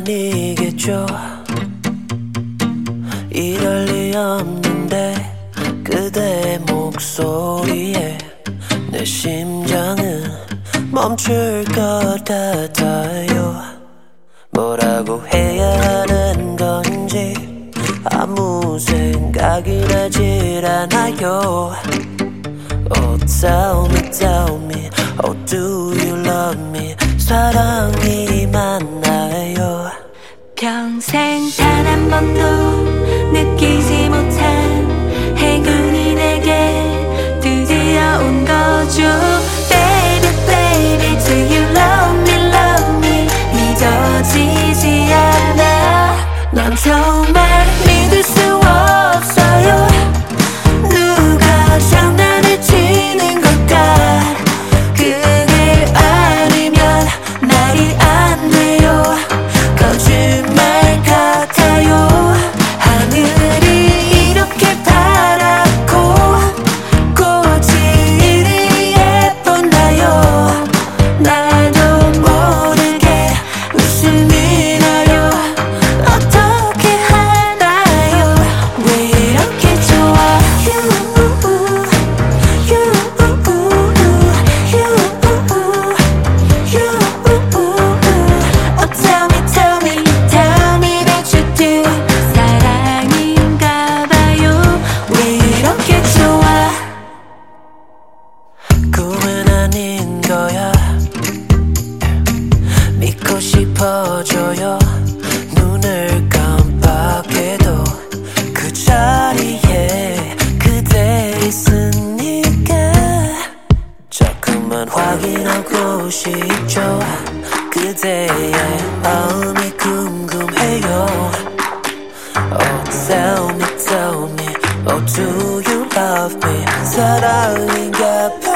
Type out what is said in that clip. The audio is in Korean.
아니겠죠. 이럴 리 없는데 그대 목소리에 내 심장은 멈출 것 같아요. 뭐라고 해야 하는 건지 아무 생각이 나질 않아요. Oh tell me, tell me, oh do you love me? 사랑이 맞나요? 평생 단 한 번도 느끼지 못한 행운이 내게 드디어 온 거죠. Baby, baby, do you love me, love me? 믿어지지 않아. 넌 정말 믿을 수 없어요. 누가 장난을 치는 걸까? 그게 아니면 말이 안 돼요. 거짓말 같아요. 하늘이 이렇게 파랗고 꽃이 이리 예뻤나요? 나도 모르게 웃음이 나요. 어떻게 하나요? 왜 이렇게 좋아? Oh tell me, tell me, tell me that you do. 사랑인가 봐요. 왜 이렇게 좋아? 꿈은 아닌 거야. 믿고 싶어져요. 눈을 깜빡해도 그 자리에 그대 있으니까 자꾸만 확인하고 싶죠. 그대의 마음이 궁금해요. Oh tell me, tell me, oh do you love me? 사랑인가 봐.